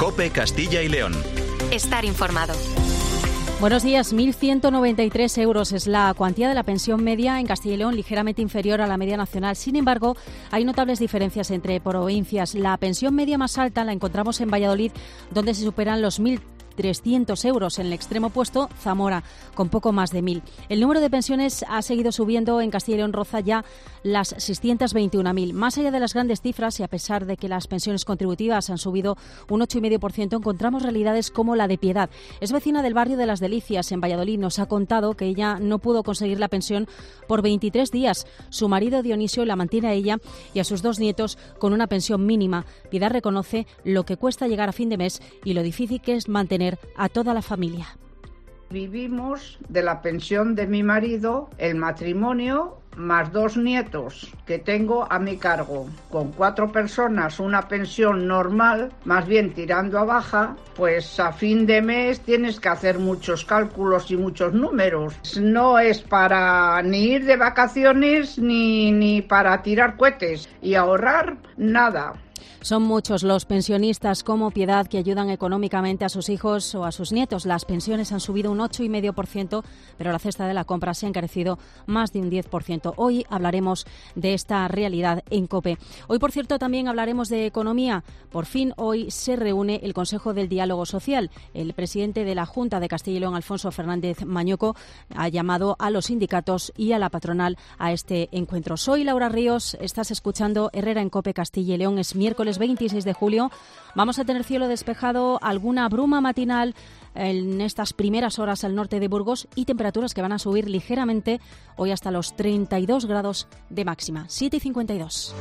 COPE Castilla y León. Estar informado. Buenos días. 1.193 euros es la cuantía de la pensión media en Castilla y León, ligeramente inferior a la media nacional. Sin embargo, hay notables diferencias entre provincias. La pensión media más alta la encontramos en Valladolid, donde se superan los 1.300 euros. En el extremo opuesto, Zamora, con poco más de 1.000. El número de pensiones ha seguido subiendo. En Castilla y León roza ya las 621.000. Más allá de las grandes cifras, y a pesar de que las pensiones contributivas han subido un 8,5%, encontramos realidades como la de Piedad. Es vecina del barrio de Las Delicias, en Valladolid. Nos ha contado que ella no pudo conseguir la pensión por 23 días. Su marido Dionisio la mantiene a ella y a sus 2 nietos con una pensión mínima. Piedad reconoce lo que cuesta llegar a fin de mes y lo difícil que es mantener a toda la familia. Vivimos de la pensión de mi marido, el matrimonio, más 2 nietos que tengo a mi cargo. Con 4 personas, una pensión normal, más bien tirando a baja, pues a fin de mes tienes que hacer muchos cálculos y muchos números. No es para ni ir de vacaciones ni para tirar cohetes y ahorrar nada. Son muchos los pensionistas como Piedad que ayudan económicamente a sus hijos o a sus nietos. Las pensiones han subido un 8,5%, pero la cesta de la compra se ha encarecido más de un 10%. Hoy hablaremos de esta realidad en COPE. Hoy, por cierto, también hablaremos de economía. Por fin, hoy se reúne el Consejo del Diálogo Social. El presidente de la Junta de Castilla y León, Alfonso Fernández Mañoco, ha llamado a los sindicatos y a la patronal a este encuentro. Soy Laura Ríos, estás escuchando Herrera en COPE Castilla y León. Es miércoles 26 de julio. Vamos a tener cielo despejado, alguna bruma matinal en estas primeras horas al norte de Burgos y temperaturas que van a subir ligeramente hoy hasta los 32 grados de máxima. 7:52.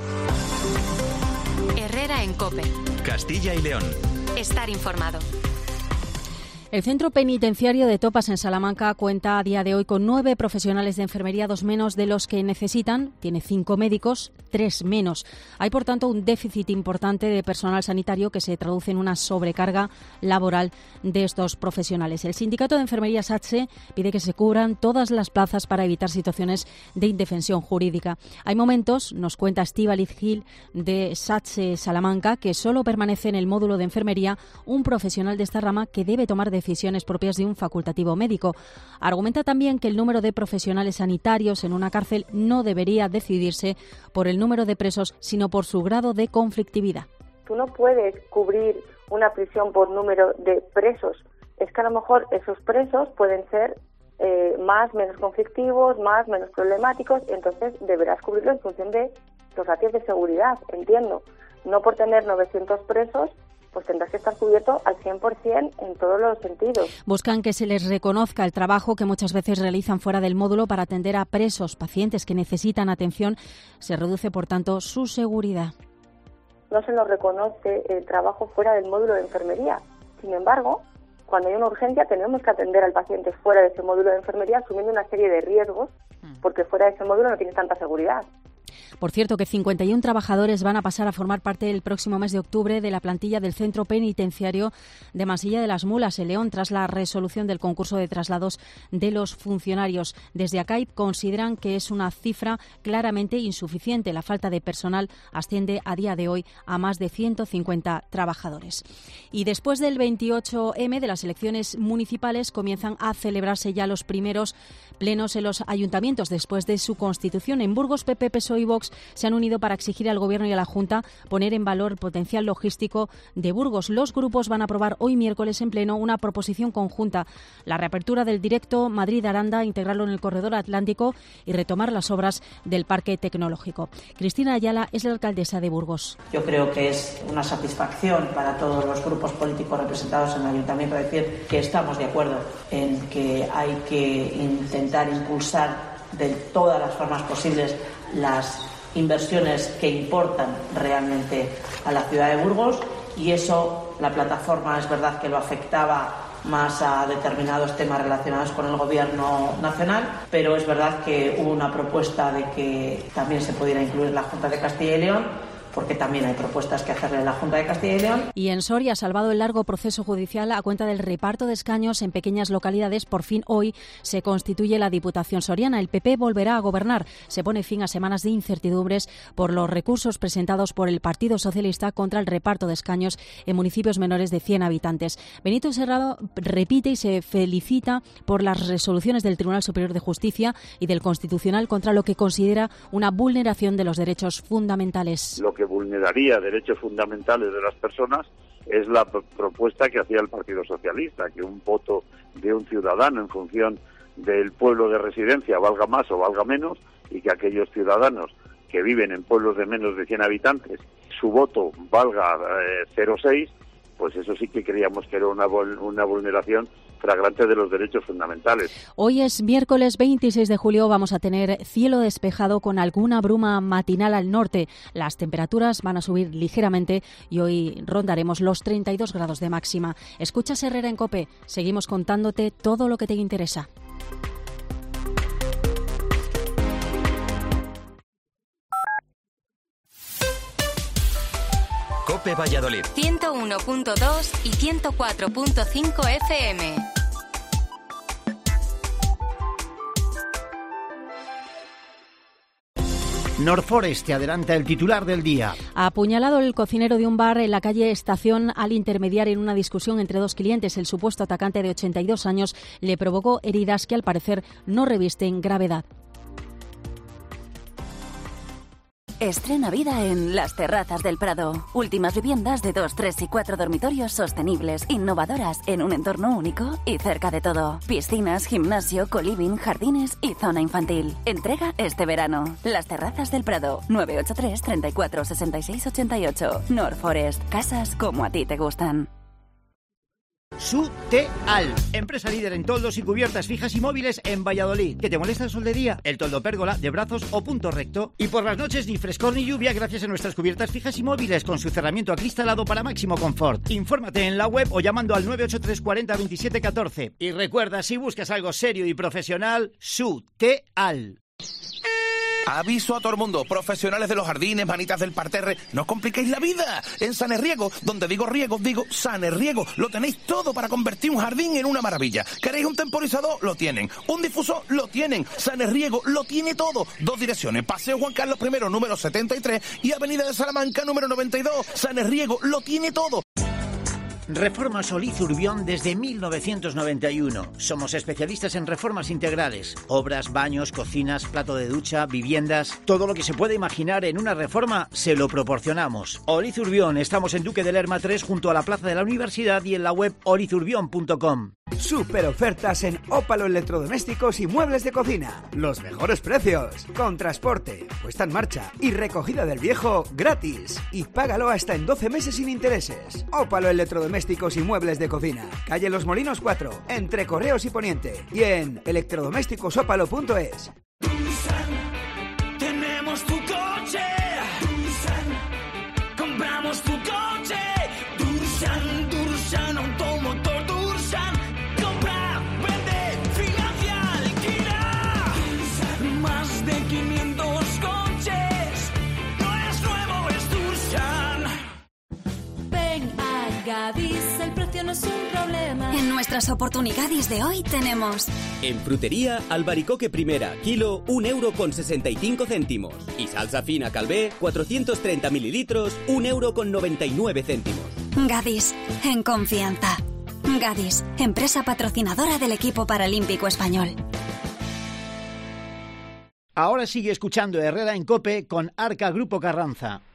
Herrera en COPE. Castilla y León. Estar informado. El Centro Penitenciario de Topas en Salamanca cuenta a día de hoy con 9 profesionales de enfermería, 2 menos de los que necesitan. Tiene 5 médicos, 3 menos. Hay, por tanto, un déficit importante de personal sanitario que se traduce en una sobrecarga laboral de estos profesionales. El Sindicato de Enfermería SATSE pide que se cubran todas las plazas para evitar situaciones de indefensión jurídica. Hay momentos, nos cuenta Estíbaliz Gil de SATSE Salamanca, que solo permanece en el módulo de enfermería un profesional de esta rama que debe tomar decisiones propias de un facultativo médico. Argumenta también que el número de profesionales sanitarios en una cárcel no debería decidirse por el número de presos, sino por su grado de conflictividad. Tú no puedes cubrir una prisión por número de presos. Es que a lo mejor esos presos pueden ser menos conflictivos, menos problemáticos, entonces deberás cubrirlo en función de los ratios de seguridad, entiendo. No por tener 900 presos, pues tendrás que estar cubierto al 100% en todos los sentidos. Buscan que se les reconozca el trabajo que muchas veces realizan fuera del módulo para atender a presos, pacientes que necesitan atención. Se reduce, por tanto, su seguridad. No se nos reconoce el trabajo fuera del módulo de enfermería. Sin embargo, cuando hay una urgencia tenemos que atender al paciente fuera de ese módulo de enfermería asumiendo una serie de riesgos porque fuera de ese módulo no tienes tanta seguridad. Por cierto, que 51 trabajadores van a pasar a formar parte el próximo mes de octubre de la plantilla del Centro Penitenciario de Masilla de las Mulas, en León, tras la resolución del concurso de traslados de los funcionarios. Desde ACAIP consideran que es una cifra claramente insuficiente. La falta de personal asciende a día de hoy a más de 150 trabajadores. Y después del 28M de las elecciones municipales comienzan a celebrarse ya los primeros plenos en los ayuntamientos después de su constitución. En Burgos, PP, PSOE y Vox se han unido para exigir al Gobierno y a la Junta poner en valor el potencial logístico de Burgos. Los grupos van a aprobar hoy miércoles en pleno una proposición conjunta, la reapertura del directo Madrid-Aranda, integrarlo en el corredor atlántico y retomar las obras del parque tecnológico. Cristina Ayala es la alcaldesa de Burgos. Yo creo que es una satisfacción para todos los grupos políticos representados en el ayuntamiento decir que estamos de acuerdo en que hay que intentar impulsar de todas las formas posibles las inversiones que importan realmente a la ciudad de Burgos, y eso la plataforma es verdad que lo afectaba más a determinados temas relacionados con el gobierno nacional, pero es verdad que hubo una propuesta de que también se pudiera incluir la Junta de Castilla y León, porque también hay propuestas que hacerle a la Junta de Castilla y León. Y en Soria, salvado el largo proceso judicial a cuenta del reparto de escaños en pequeñas localidades, por fin hoy se constituye la Diputación soriana. El PP volverá a gobernar. Se pone fin a semanas de incertidumbres por los recursos presentados por el Partido Socialista contra el reparto de escaños en municipios menores de 100 habitantes. Benito Serrado repite y se felicita por las resoluciones del Tribunal Superior de Justicia y del Constitucional contra lo que considera una vulneración de los derechos fundamentales. Lo que vulneraría derechos fundamentales de las personas es la propuesta que hacía el Partido Socialista, que un voto de un ciudadano en función del pueblo de residencia valga más o valga menos, y que aquellos ciudadanos que viven en pueblos de menos de 100 habitantes, su voto valga 0,6, pues eso sí que creíamos que era una vulneración flagrante de los derechos fundamentales. Hoy es miércoles 26 de julio, vamos a tener cielo despejado con alguna bruma matinal al norte. Las temperaturas van a subir ligeramente y hoy rondaremos los 32 grados de máxima. Escuchas Herrera en COPE, seguimos contándote todo lo que te interesa. COPE Valladolid 101.2 y 104.5 FM. Norforest te adelanta el titular del día. Apuñalado el cocinero de un bar en la calle Estación al intermediar en una discusión entre dos clientes. El supuesto atacante de 82 años le provocó heridas que al parecer no revisten gravedad. Estrena vida en Las Terrazas del Prado. Últimas viviendas de 2, 3 y 4 dormitorios sostenibles, innovadoras, en un entorno único y cerca de todo. Piscinas, gimnasio, coliving, jardines y zona infantil. Entrega este verano. Las Terrazas del Prado. 983 34 66 88. Norforest. Casas como a ti te gustan. Suteal, empresa líder en toldos y cubiertas fijas y móviles en Valladolid. ¿Que te molesta el sol de día? El toldo pérgola, de brazos o punto recto. Y por las noches ni frescor ni lluvia gracias a nuestras cubiertas fijas y móviles con su cerramiento acristalado para máximo confort. Infórmate en la web o llamando al 983 40 27 14. Y recuerda, si buscas algo serio y profesional, Suteal. Aviso a todo el mundo, profesionales de los jardines, manitas del parterre, no os compliquéis la vida. En Sanerriego, donde digo riego, digo Sanerriego, lo tenéis todo para convertir un jardín en una maravilla. ¿Queréis un temporizador? Lo tienen. ¿Un difusor? Lo tienen. Sanerriego lo tiene todo. 2 direcciones, Paseo Juan Carlos I, número 73 y Avenida de Salamanca, número 92. Sanerriego lo tiene todo. Reforma Solís Urbión desde 1991. Somos especialistas en reformas integrales. Obras, baños, cocinas, plato de ducha, viviendas. Todo lo que se puede imaginar en una reforma se lo proporcionamos. Oliz Urbión, estamos en Duque de Lerma 3 junto a la Plaza de la Universidad y en la web olizurbión.com. Super ofertas en Ópalo Electrodomésticos y Muebles de Cocina. Los mejores precios. Con transporte, puesta en marcha y recogida del viejo gratis. Y págalo hasta en 12 meses sin intereses. Ópalo Electrodomésticos y Muebles de Cocina. Calle Los Molinos 4, entre Correos y Poniente. Y en electrodomésticosópalo.es. Tenemos tu coche. Compramos tu coche. Dursan Automotor. Compra, vende, financia, alquila. Más de 500 coches. No es nuevo, es Dursan. Ven a Gadis, el precio no es un problema. En nuestras oportunidades de hoy tenemos... En frutería, albaricoque primera, kilo, 1,65 €. Y salsa fina Calvé, 430 mililitros, 1,99 €. Gadis, en confianza. Gadis, empresa patrocinadora del equipo paralímpico español. Ahora sigue escuchando Herrera en COPE con Arca Grupo Carranza.